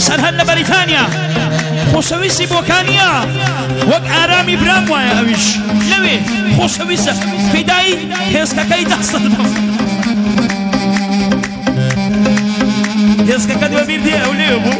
سرهد لبريطانيا خوشويسي بوكانيا وك آرامي برام وايا اويش لوي خوشويسة فداي هيسكا كي تحصل هيسكا كدوا بير دي اولي ابو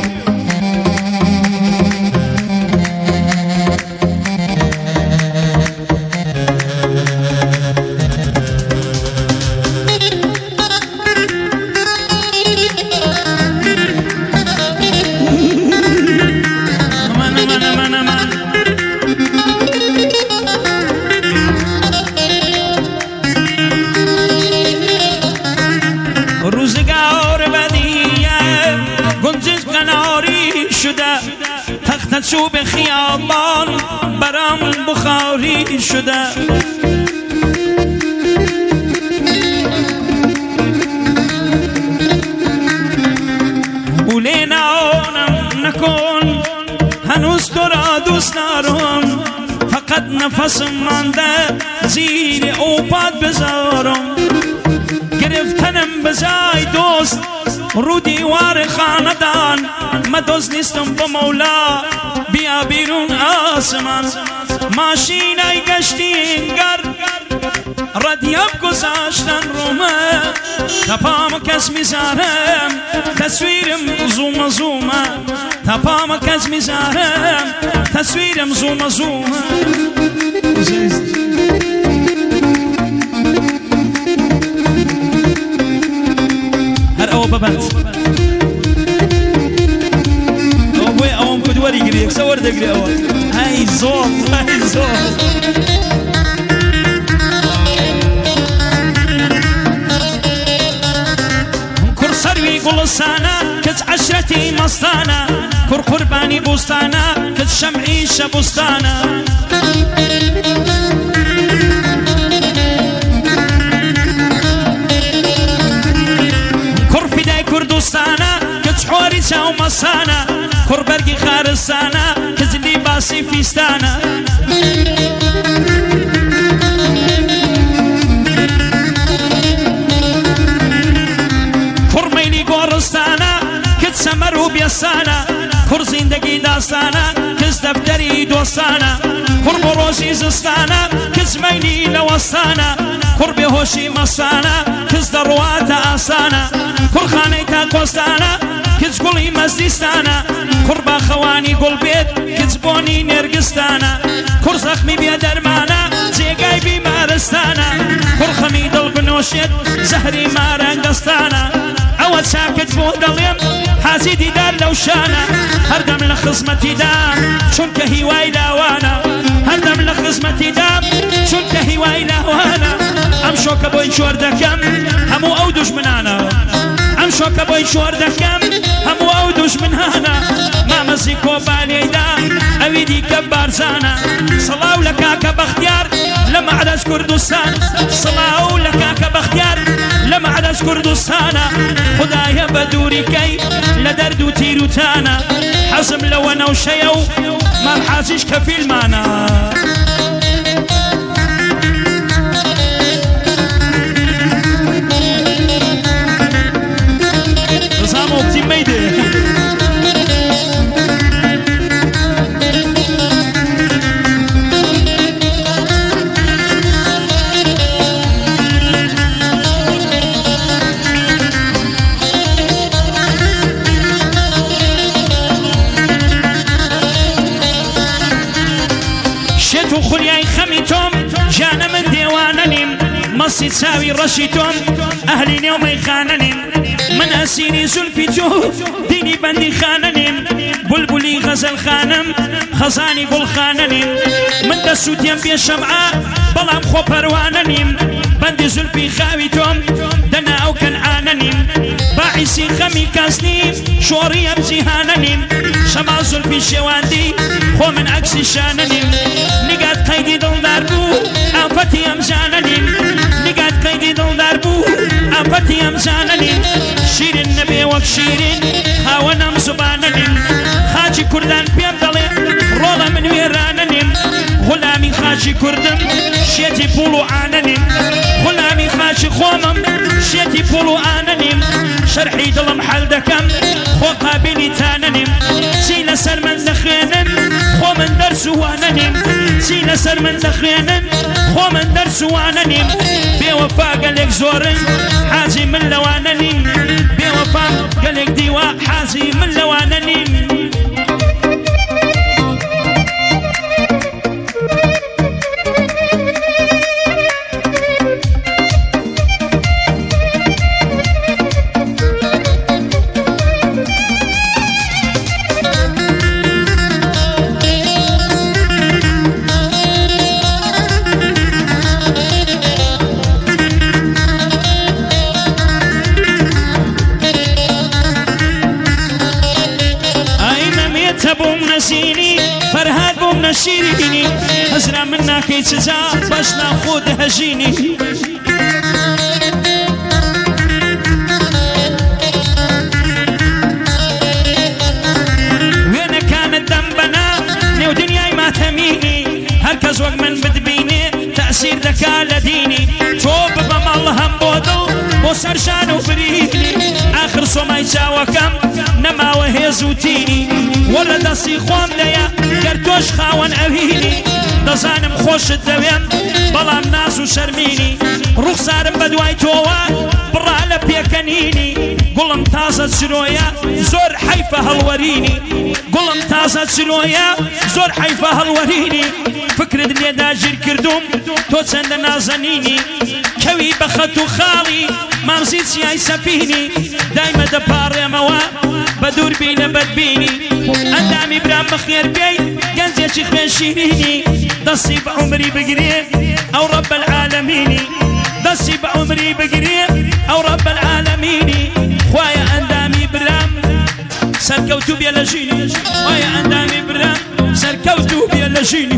شو بخيابان برام بخاري شده ولينا عونم نكون هنوز ترى دوست دارم فقط نفس مانده زیر اوپاد بذارم گرفتنم بزای دوست رو دیوار خاندان ما دوست نیستم با مولا بیا بیرون آسمان ماشین ای گشتی انگر ردیاب گذاشتن رومه تپام کس میزارم تصویرم زوم زومه تپام کس میزارم تصویرم زوم زومه هر او ببند اوام كدوري قريك سور دقري اوام هاي زول هاي زول كر سروي قلصانا كت عشرتي مصطانا كر قرباني بوستانا كت شمعي شبوستانا كر فداي كردوستانا كت حوري ساو مصانا كر برقي خارستانا كزلي باسي فيستانا كر ميلي قورستانا كت سمرو بيستانا كر زندگي داستانا كز دفتري دوستانا كر بروشي زستانا كز ميلي لوستانا كر بهوشي مستانا كز دروات آسانا كر خانيتا قوستانا كز قولي مزدستانا كربا خواني قول بيت كز بوني نرقستانا كر زخمي بيا درمانا زيقاي بمارستانا كر خميد البنوشيت زهري مارنقستانا عود ساكت بودليم حاسيدي دار لوشانا هردم لخصمتي دام شنك هواي لاوانا هردم لخصمتي دام شنك هواي لاوانا امشوك بوين شور دكم همو او دشمنانا امشوك بوين شور دكم همو او دشمنانا ما مزيكو بالي دام اويدي كبارزانا صلاو لكاك باختيار لما عدس كردستان صلاو لكاك باختيار لما عدس كردستانا خدايا بدوري كي لدردو تيرو تانا حزم لو انا وشيو ما الحاسش كفيل مانا نظامو بتي ميدي شتو خلياي خميتم جانا من ديواننيم مصي تساوي رشيتم اهلي يومي خاننيم من اسيني زلفيتو ديني بندي خاننيم بلبلي غزل خانم خزاني قل خاننيم من دسوت ينبي الشمعة بلام خو پرواننيم بندي زلفي خاويتم دنا او كنعاننيم باعسي خمي كاسنيم شوري امزيهاننيم شما زلفي شواندي خو من عكسي شاننيم نقاد قيدي دل داربو آفتي امزاننيم نقاد قيدي دل داربو آفتي امزاننيم شيرين نبي وك شيرين هاونم زباننيم خاجي كردان بيم دلي رولا من ويراننيم غلامي خاجي كردم شيتي بولو آننيم غلامي خاجي خومم شيتي بولو آننيم شرحي دلم حل دكم خو قابلي تاننيم لسر من دخوێنن خۆ من دەرسوانە نیم بێوەفا گەلێک زۆرن حاجی من لەوانە نیم بێوەفا گەلێک دیوە حاجی من لەوانە نیم فرهاد بوم نشيريني هزرا منا كي تجا باش ناخد هجيني وين كانت ذنبنا نيو دنياي ما تميني هركز وقت من بدبيني تأثير ذكاء لديني توب بمال هم بودو وسرشان وبريني آخر صوماي جاوكم نما وهيزوتيني ولا دسي خوام ليا كرتوش خاون أبيني دزانم خوش الدوام بلام ناس وشرميني رخصارم بدواي توا برا لبيكنيني قلم تازة شرويا زور حيفة هالوريني قلم تازة شرويا زور حيفة هالوريني فكرة اللي داجر كردوم توتسند نازنيني كوي بخطو خالي ما مزيد سياي سفيني دايما دباري موا بدور بينا بدبيني أندامي برام بخير بي قنزي شيخ من شيريني دصي بعمري بقريب أو رب العالمين دصي بعمري بقريب أو رب العالمين خوايا أندامي برام سركوتو بيا لجيني خوايا أندامي برام سركوتو بيا لجيني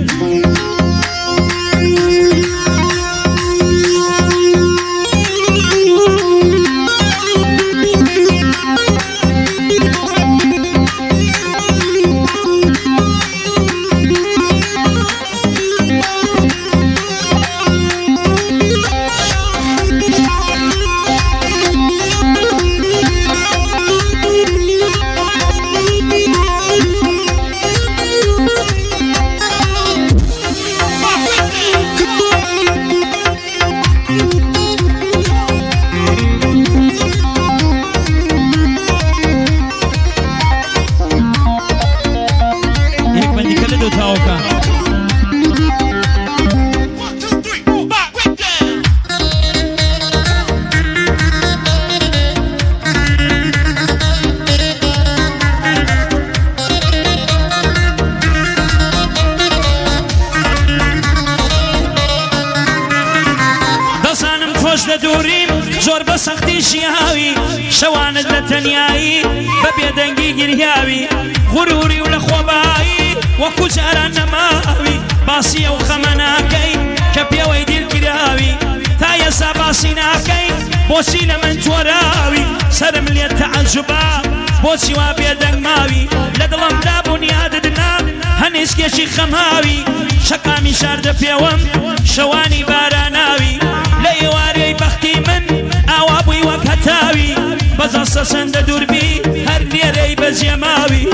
زۆر بە سەختی ژیاوی شەوانت لە تەنیایی بەبێ دەنگی گریاوی غوروری و لە خۆبایی وەکو جاران نەماوی باسی ئەو خەمە ناکەی کە پێوەی دیرکراوی تا ئێستا باسی ناکەی بۆچی لە من تۆراوی سەرم لێت تەعەجوبا بۆچی وا بێدەنگ ماوی لە دڵمدا بوونیادت نا هەنێسکێکی خەماوی شەقامی شاردە پێوەم شەوانی باراناوی لە ئێوارەی بەختی من ئاوا بووی وەک هەتاوی بەزەستە سەندە دووربی هەر لێرەی بەجێماوی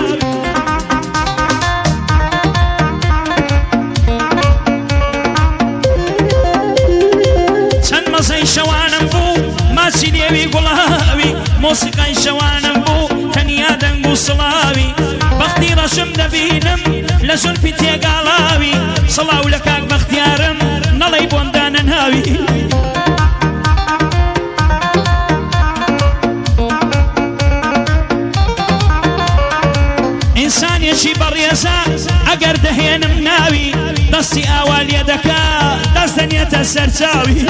چەند مەزەی شەوانم بوو ماچی لێوی گوڵاوی مۆسیقای شەوانم بوو تەنیا دەنگ و سڵاوی بەختی ڕەشم دەبینم لە زولفی تێگاڵاوی سڵاو لە کاک بەختیارم نەڵەی بۆم دانەناوی ئینسانێکی بەڕێزە ئەگەر دەهێنم ناوی دەستی ئاوا لێ دەکا دەست دەنێتە سەرچاوی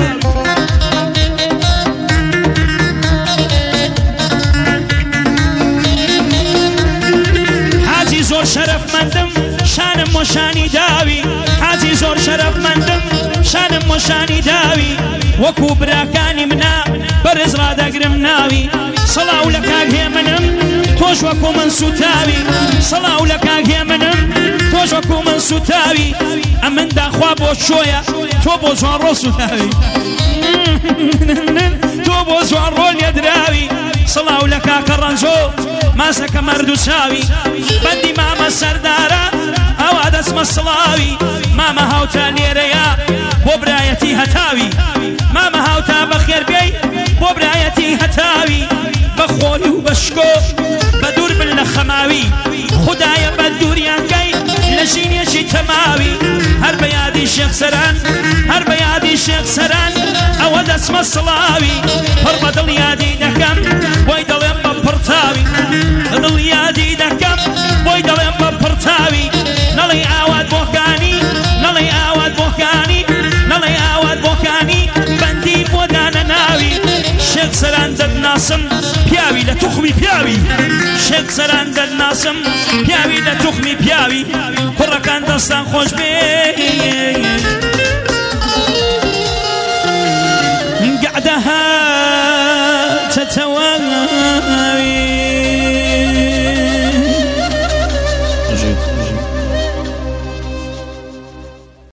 حاجی زۆر شەرەفمەندم شانم وەشانی داوی حاجی زۆر شەرەفمەندم شانم وەشانی داوی وەکو براکانی منە بەرز ڕادەگرم ناوی سەڵاو لە کاک هێمنم تۆش وەکو من سوتاوی سەڵاو لە کاک هێمنم تۆش وەکو من سوتاوی ئەمن داخوا بۆ چۆیە تۆ بۆ جوانڕۆ سوتاوی تۆ بۆ جوانڕۆ لێدراوی سەڵاو لە کاکە ڕەنجۆ ماسەکە مەرد و چاوی بەندی مامە سەردارە ئەوا دەسمە سڵاوی مامە هاوتا لێرەیە بۆ برایەتی هەتاوی مامە هاوتا بەخێر بێی بۆ برایەتی هەتاوی بە خۆری و بە شکۆ بە دوور بن لە خەماوی خودایە بە دووریانگەی لە ژینێکی تەماوی هەر بە یادی شێخ سەران هەر بە یادی شێخ سەران ئەوە دەسمە سڵاوی پڕ بە دڵ یادی دەکەم بۆی دەڵێم بە پڕتاوی دڵ یادی دەکەم بۆی دەڵێم بە پڕتاوی نەڵێ ئاوات بۆکانی نەڵێ ئاوات بۆکانی نەڵێ ئاوات بۆکانی بەندی بۆ دانە ناوی شێخ سەران دەدناسم پیاوی لە توخمی پیاوی شێخ سەران دەدناسم پیاوی لە توخمی پیاوی کوڕەکان دەستان خۆش بێ